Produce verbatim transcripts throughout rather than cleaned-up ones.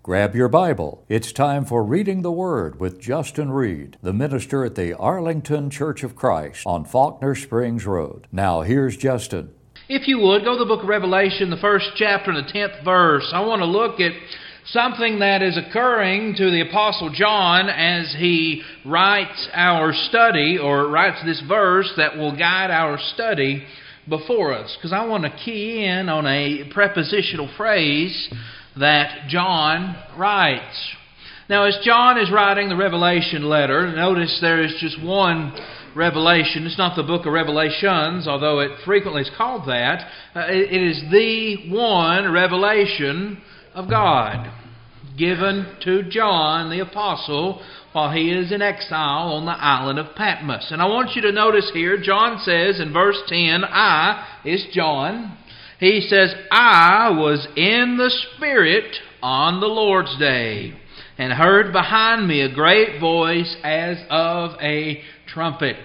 Grab your Bible. It's time for Reading the Word with Justin Reed, the minister at the Arlington Church of Christ on Faulkner Springs Road. Now here's Justin. If you would, go to the book of Revelation, the first chapter and the tenth verse. I want to look at something that is occurring to the Apostle John as he writes our study, or writes this verse that will guide our study before us. Because I want to key in on a prepositional phrase that John writes. Now, as John is writing the Revelation letter, notice there is just one revelation. It's not the book of Revelations, although it frequently is called that. Uh, it, it is the one revelation of God given to John the Apostle while he is in exile on the island of Patmos. And I want you to notice here, John says in verse ten, I is John. He says, I was in the Spirit on the Lord's day, and heard behind me a great voice as of a trumpet.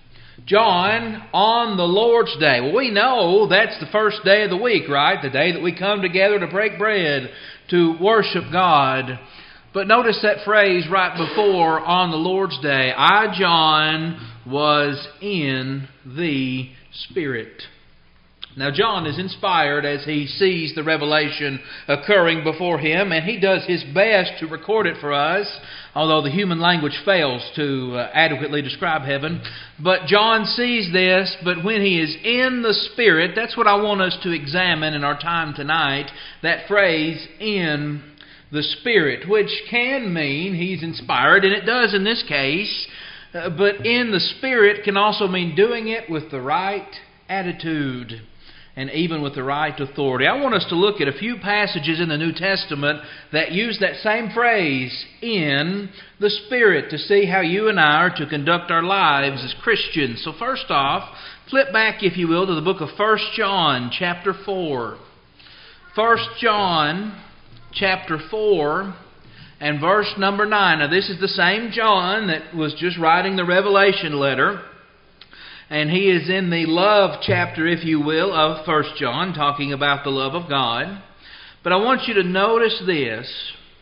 John, on the Lord's day. Well, we know that's the first day of the week, right? The day that we come together to break bread, to worship God. But notice that phrase right before, on the Lord's day. I, John, was in the Spirit. Now, John is inspired as he sees the revelation occurring before him, and he does his best to record it for us, although the human language fails to uh, adequately describe heaven. But John sees this, but when he is in the Spirit, that's what I want us to examine in our time tonight, that phrase, in the Spirit, which can mean he's inspired, and it does in this case, uh, but in the Spirit can also mean doing it with the right attitude and even with the right authority. I want us to look at a few passages in the New Testament that use that same phrase, in the Spirit, to see how you and I are to conduct our lives as Christians. So first off, flip back, if you will, to the book of First John, chapter four. First John, chapter four, and verse number nine. Now this is the same John that was just writing the Revelation letter. And he is in the love chapter, if you will, of First John, talking about the love of God. But I want you to notice this.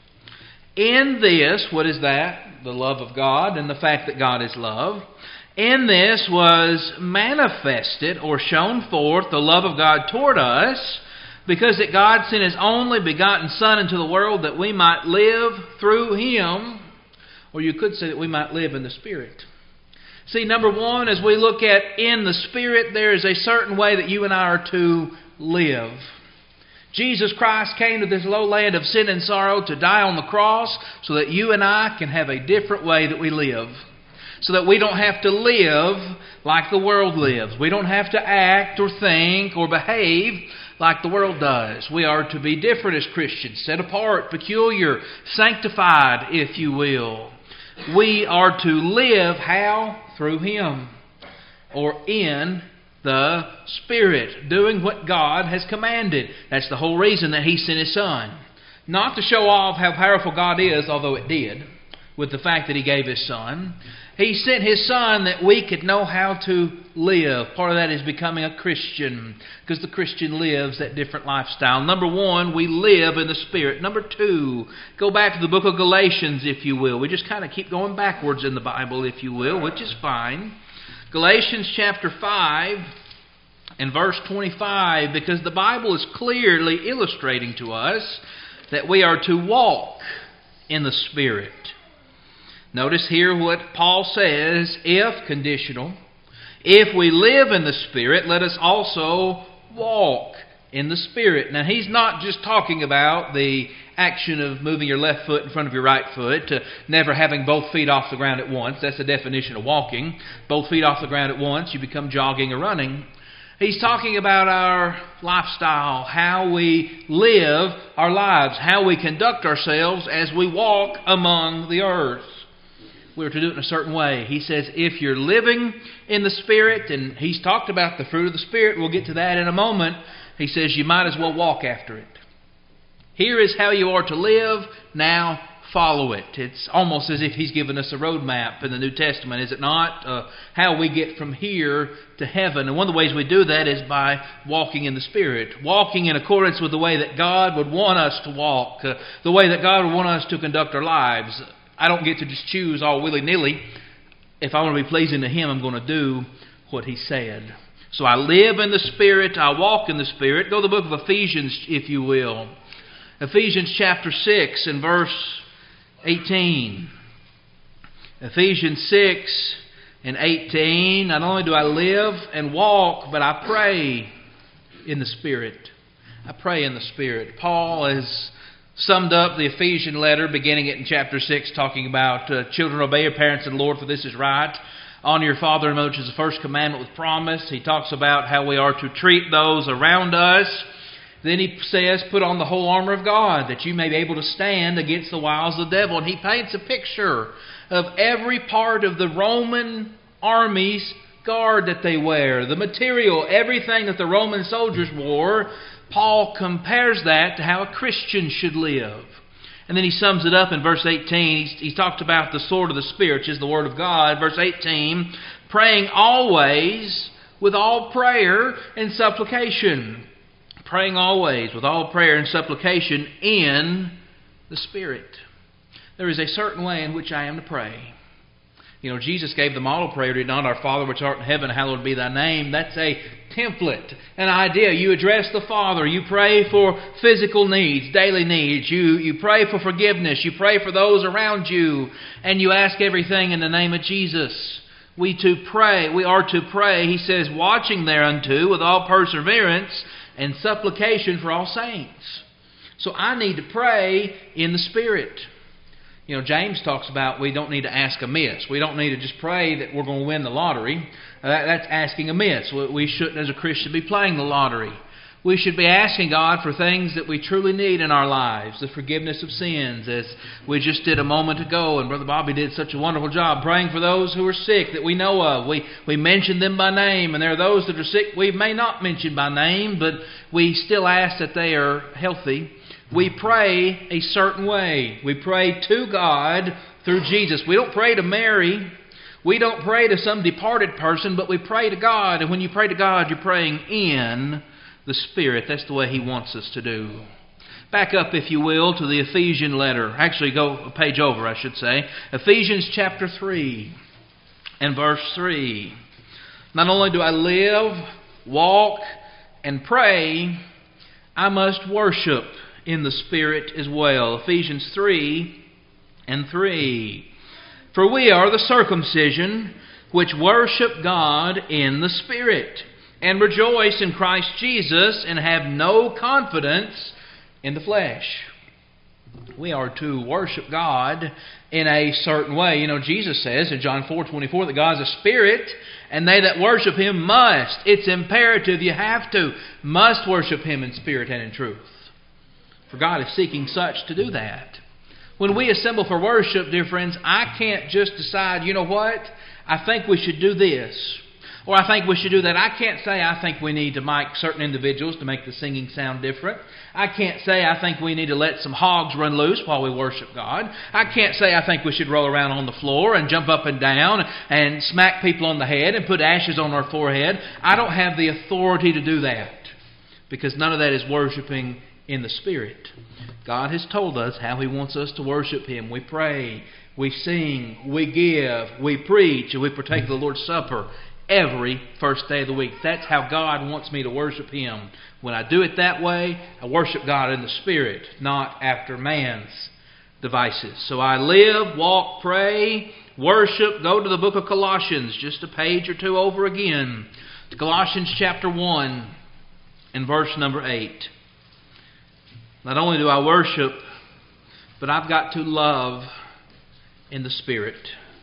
In this, what is that? The love of God and the fact that God is love. In this was manifested or shown forth the love of God toward us, because that God sent His only begotten Son into the world that we might live through Him, or you could say that we might live in the Spirit. See, number one, as we look at in the Spirit, there is a certain way that you and I are to live. Jesus Christ came to this low land of sin and sorrow to die on the cross so that you and I can have a different way that we live. So that we don't have to live like the world lives. We don't have to act or think or behave like the world does. We are to be different as Christians, set apart, peculiar, sanctified, if you will. We are to live how? Through Him, or in the Spirit, doing what God has commanded. That's the whole reason that He sent His Son. Not to show off how powerful God is, although it did, with the fact that He gave His Son. He sent His Son that we could know how to live. Part of that is becoming a Christian, because the Christian lives that different lifestyle. Number one, we live in the Spirit. Number two, go back to the book of Galatians, if you will. We just kind of keep going backwards in the Bible, if you will, which is fine. Galatians chapter five and verse twenty-five, because the Bible is clearly illustrating to us that we are to walk in the Spirit. Notice here what Paul says, if, conditional, if we live in the Spirit, let us also walk in the Spirit. Now, he's not just talking about the action of moving your left foot in front of your right foot, to never having both feet off the ground at once. That's the definition of walking. Both feet off the ground at once, you become jogging or running. He's talking about our lifestyle, how we live our lives, how we conduct ourselves as we walk among the earth. We're to do it in a certain way. He says if you're living in the Spirit, and he's talked about the fruit of the Spirit, we'll get to that in a moment. He says you might as well walk after it. Here is how you are to live. Now follow it. It's almost as if He's given us a roadmap in the New Testament, is it not? Uh, how we get from here to heaven. And one of the ways we do that is by walking in the Spirit. Walking in accordance with the way that God would want us to walk. Uh, the way that God would want us to conduct our lives. I don't get to just choose all willy-nilly. If I want to be pleasing to Him, I'm going to do what He said. So I live in the Spirit. I walk in the Spirit. Go to the book of Ephesians, if you will. Ephesians chapter six and verse eighteen. Ephesians six and eighteen. Not only do I live and walk, but I pray in the Spirit. I pray in the Spirit. Paul has summed up the Ephesian letter, beginning it in chapter six, talking about uh, children, obey your parents in the Lord, for this is right. Honor your father and mother, which is the first commandment with promise. He talks about how we are to treat those around us. Then he says, put on the whole armor of God, that you may be able to stand against the wiles of the devil. And he paints a picture of every part of the Roman army's guard that they wear, the material, everything that the Roman soldiers wore. Paul compares that to how a Christian should live. And then he sums it up in verse eighteen. He's, he's talked about the sword of the Spirit, which is the Word of God. Verse eighteen, praying always with all prayer and supplication. Praying always with all prayer and supplication in the Spirit. There is a certain way in which I am to pray. You know, Jesus gave the model prayer, did not? Our Father which art in heaven, hallowed be thy name. That's a template, an idea. You address the Father. You pray for physical needs, daily needs. You, you pray for forgiveness. You pray for those around you. And you ask everything in the name of Jesus. We to pray, we are to pray, he says, watching thereunto with all perseverance and supplication for all saints. So I need to pray in the Spirit. You know, James talks about we don't need to ask amiss. We don't need to just pray that we're going to win the lottery. Uh, that, that's asking amiss. We, we shouldn't, as a Christian, be playing the lottery. We should be asking God for things that we truly need in our lives. The forgiveness of sins, as we just did a moment ago. And Brother Bobby did such a wonderful job praying for those who are sick that we know of. We, we mention them by name. And there are those that are sick we may not mention by name, but we still ask that they are healthy. We pray a certain way. We pray to God through Jesus. We don't pray to Mary. We don't pray to some departed person, but we pray to God. And when you pray to God, you're praying in the Spirit. That's the way He wants us to do. Back up, if you will, to the Ephesian letter. Actually, go a page over, I should say. Ephesians chapter three and verse three. Not only do I live, walk, and pray, I must worship in the Spirit as well. Ephesians three and three. For we are the circumcision which worship God in the Spirit, and rejoice in Christ Jesus, and have no confidence in the flesh. We are to worship God in a certain way. You know, Jesus says in John four twenty-four that God is a spirit, and they that worship Him must. It's imperative. You have to. Must worship Him in spirit and in truth. For God is seeking such to do that. When we assemble for worship, dear friends, I can't just decide, you know what, I think we should do this, or I think we should do that. I can't say I think we need to mic certain individuals to make the singing sound different. I can't say I think we need to let some hogs run loose while we worship God. I can't say I think we should roll around on the floor and jump up and down and smack people on the head and put ashes on our forehead. I don't have the authority to do that, because none of that is worshiping in the Spirit. God has told us how He wants us to worship Him. We pray, we sing, we give, we preach, and we partake of the Lord's Supper every first day of the week. That's how God wants me to worship Him. When I do it that way, I worship God in the Spirit, not after man's devices. So I live, walk, pray, worship. Go to the book of Colossians, just a page or two over again. To Colossians chapter one and verse number eight. Not only do I worship, but I've got to love in the Spirit.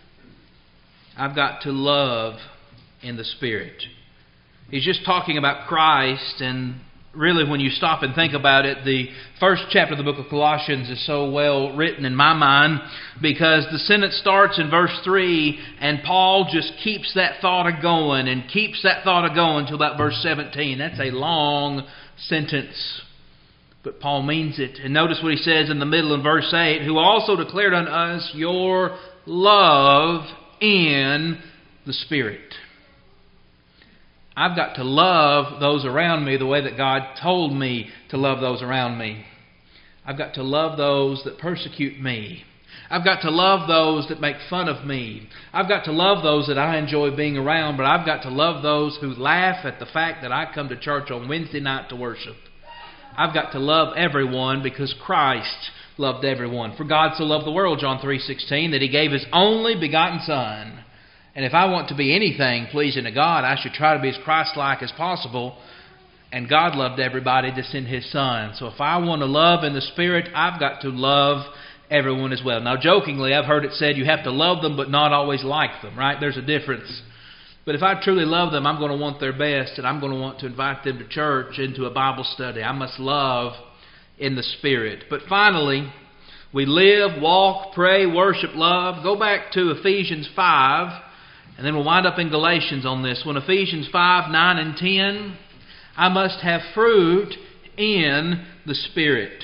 I've got to love in the Spirit. He's just talking about Christ, and really when you stop and think about it, the first chapter of the book of Colossians is so well written in my mind, because the sentence starts in verse three, and Paul just keeps that thought a-going and keeps that thought a-going until about verse seventeen. That's a long sentence. but Paul means it. And notice what he says in the middle in verse eight, who also declared unto us your love in the Spirit. I've got to love those around me the way that God told me to love those around me. I've got to love those that persecute me. I've got to love those that make fun of me. I've got to love those that I enjoy being around, but I've got to love those who laugh at the fact that I come to church on Wednesday night to worship. I've got to love everyone because Christ loved everyone. For God so loved the world, John three sixteen, that He gave His only begotten Son. And if I want to be anything pleasing to God, I should try to be as Christ-like as possible. And God loved everybody to send His Son. So if I want to love in the Spirit, I've got to love everyone as well. Now, jokingly, I've heard it said you have to love them but not always like them, right? There's a difference. But if I truly love them, I'm going to want their best, and I'm going to want to invite them to church, into a Bible study. I must love in the Spirit. But finally, we live, walk, pray, worship, love. Go back to Ephesians five, and then we'll wind up in Galatians on this one. Ephesians five, nine, and ten. I must have fruit in the Spirit,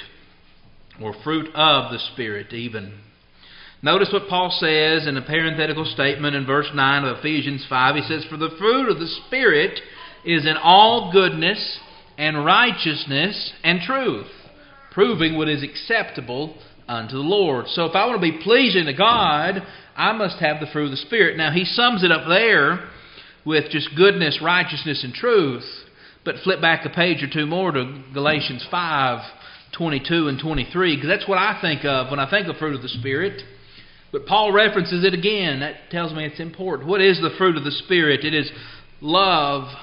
or fruit of the Spirit even. Notice what Paul says in a parenthetical statement in verse nine of Ephesians five. He says, for the fruit of the Spirit is in all goodness and righteousness and truth, proving what is acceptable unto the Lord. So if I want to be pleasing to God, I must have the fruit of the Spirit. Now he sums it up there with just goodness, righteousness, and truth. But flip back a page or two more to Galatians five, twenty-two and twenty-three, because that's what I think of when I think of fruit of the Spirit. But Paul references it again. That tells me it's important. What is the fruit of the Spirit? It is love,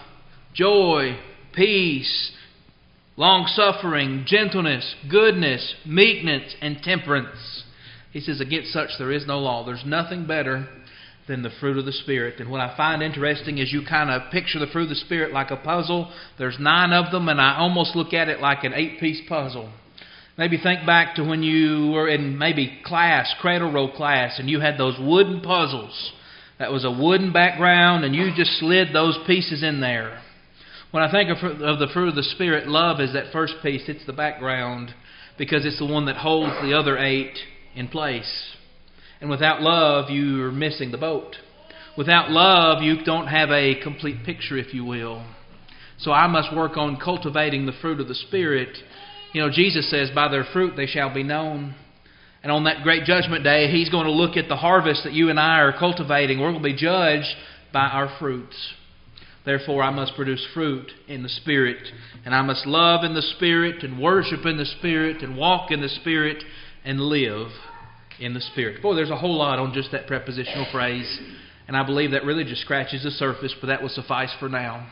joy, peace, long-suffering, gentleness, goodness, meekness, and temperance. He says, against such there is no law. There's nothing better than the fruit of the Spirit. And what I find interesting is you kind of picture the fruit of the Spirit like a puzzle. There's nine of them, and I almost look at it like an eight-piece puzzle. Maybe think back to when you were in maybe class, cradle roll class, and you had those wooden puzzles. That was a wooden background, and you just slid those pieces in there. When I think of, of the fruit of the Spirit, love is that first piece. It's the background because it's the one that holds the other eight in place. And without love, you're missing the boat. Without love, you don't have a complete picture, if you will. So I must work on cultivating the fruit of the Spirit. You know, Jesus says, by their fruit they shall be known. And on that great judgment day, He's going to look at the harvest that you and I are cultivating. We're going to be judged by our fruits. Therefore, I must produce fruit in the Spirit. And I must love in the Spirit and worship in the Spirit and walk in the Spirit and live in the Spirit. Boy, there's a whole lot on just that prepositional phrase. And I believe that really just scratches the surface, but that will suffice for now.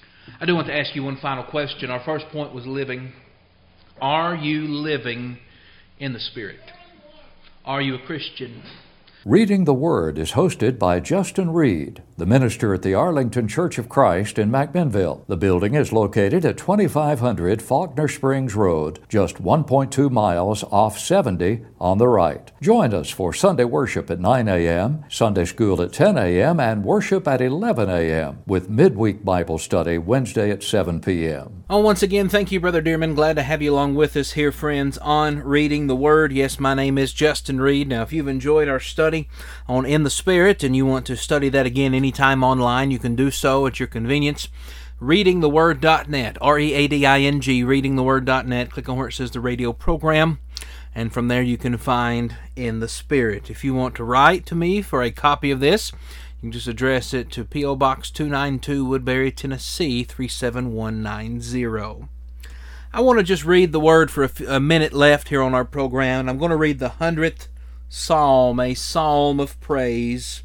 I do want to ask you one final question. Our first point was living. Are you living in the Spirit? Are you a Christian? Reading the Word is hosted by Justin Reed, the minister at the Arlington Church of Christ in McMinnville. The building is located at twenty-five hundred Faulkner Springs Road, just one point two miles off seventy on the right. Join us for Sunday worship at nine a.m., Sunday school at ten a.m., and worship at eleven a.m., with midweek Bible study Wednesday at seven p.m. Oh, once again, thank you, Brother Dearman. Glad to have you along with us here, friends, on Reading the Word. Yes, my name is Justin Reed. Now, if you've enjoyed our study on In the Spirit and you want to study that again anytime online, you can do so at your convenience. reading the word dot net, R E A D I N G, reading the word dot net. Click on where it says the radio program, and from there you can find In the Spirit. If you want to write to me for a copy of this, you can just address it to P O. Box two ninety-two, Woodbury, Tennessee, three seven one nine zero. I want to just read the Word for a, f- a minute left here on our program, and I'm going to read the hundredth Psalm, a psalm of praise.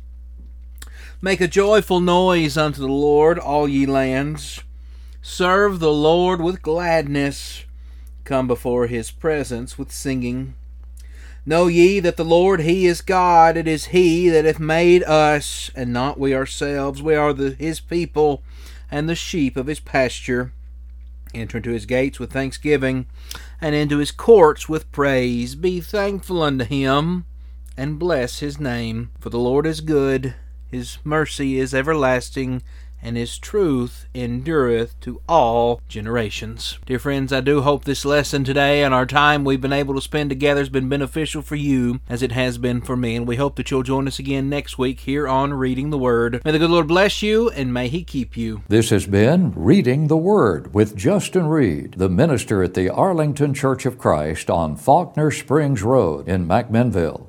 Make a joyful noise unto the Lord, all ye lands. Serve the Lord with gladness. Come before His presence with singing. Know ye that the Lord, He is God. It is He that hath made us, and not we ourselves. We are the, His people, and the sheep of His pasture. Enter into His gates with thanksgiving, and into His courts with praise. Be thankful unto Him, and bless His name. For the Lord is good, His mercy is everlasting, and His truth endureth to all generations. Dear friends, I do hope this lesson today and our time we've been able to spend together has been beneficial for you as it has been for me, and we hope that you'll join us again next week here on Reading the Word. May the good Lord bless you, and may He keep you. This has been Reading the Word with Justin Reed, the minister at the Arlington Church of Christ on Faulkner Springs Road in McMinnville.